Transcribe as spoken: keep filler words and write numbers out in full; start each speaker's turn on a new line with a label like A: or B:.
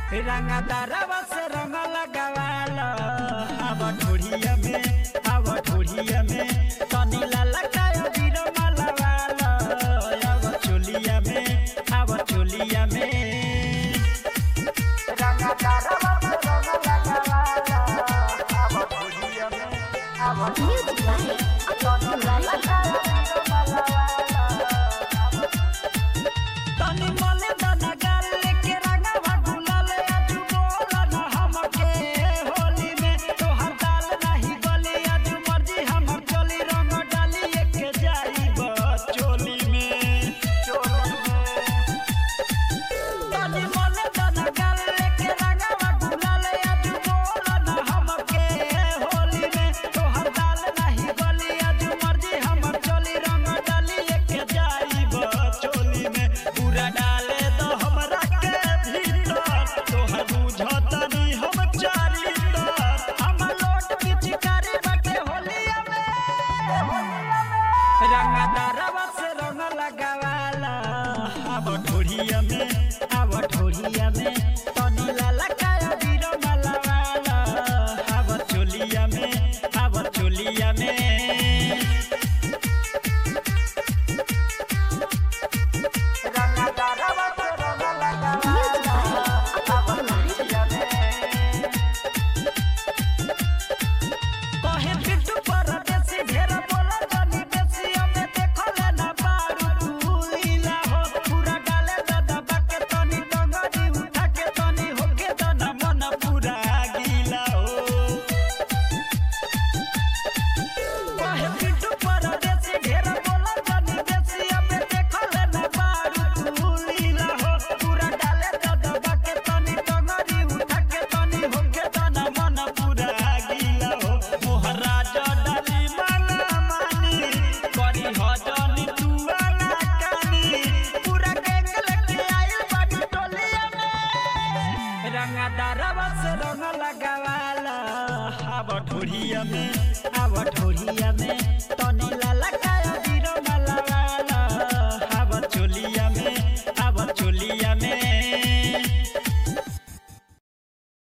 A: रंगदारवा से रंग लगावाला अब ढोढ़िया में अब ढोढ़िया में तनी लाला काया बीरो मलवाला अब चोलिया में अब चोलिया में रंगदारवा से रंग लगावाला अब ढोढ़िया में अब ढोढ़िया में तनी लाला काया बीरो मलवाला तनी मले दाना गाल लेके रंगवा गुलाल आज बोला ना हमके होली में तोहर दाल नहीं गली आज मर्जी हमर चली रंग डाली एक जाईब चोली में चोली में तनी मले दाना गाल लेके रंगवा गुलाल आज बोला ना हमके होली में तोहर दाल नहीं गली आज मर्जी हमर चली रंग डाली एक जाईब चोली में पूरा डाले दो हमरा के भीतर तोहर बुझतनी हम चारी तर हम लोट पिचकारी बाटे होलिया में रंगदारवा से रंग लगावाला अब ढोढ़िया में अब ढोढ़िया में तनी लाला काया बीरो मलवाला अब चोलिया में अब चोलिया में रंगदारवा से रंग लगावाला अब ढोढ़िया में कहे पिट्टू परदेसी ढेर बोला जनी बेसी हमें देखले ना बारू तू लीला हो पूरा डाले दबा के तनी डंगरी उठा के तनी होके दना मन पूरा गीला हो कहे पिट्टू परदेसी ढेर बोला जनी बेसी हमें देखले ना बारू तू लीला हो पूरा डाले दबा के तनी डंगरी उठा के तनी होके दना मन पूरा गीला हो मोहराज डाली माना मानी करी हजनी तुआना कानी पूरा केक लेके आइल बाटी टोलिया में रंगदारवा से रंग लगावाला अब ढोढ़िया में अब ढोढ़िया में तनी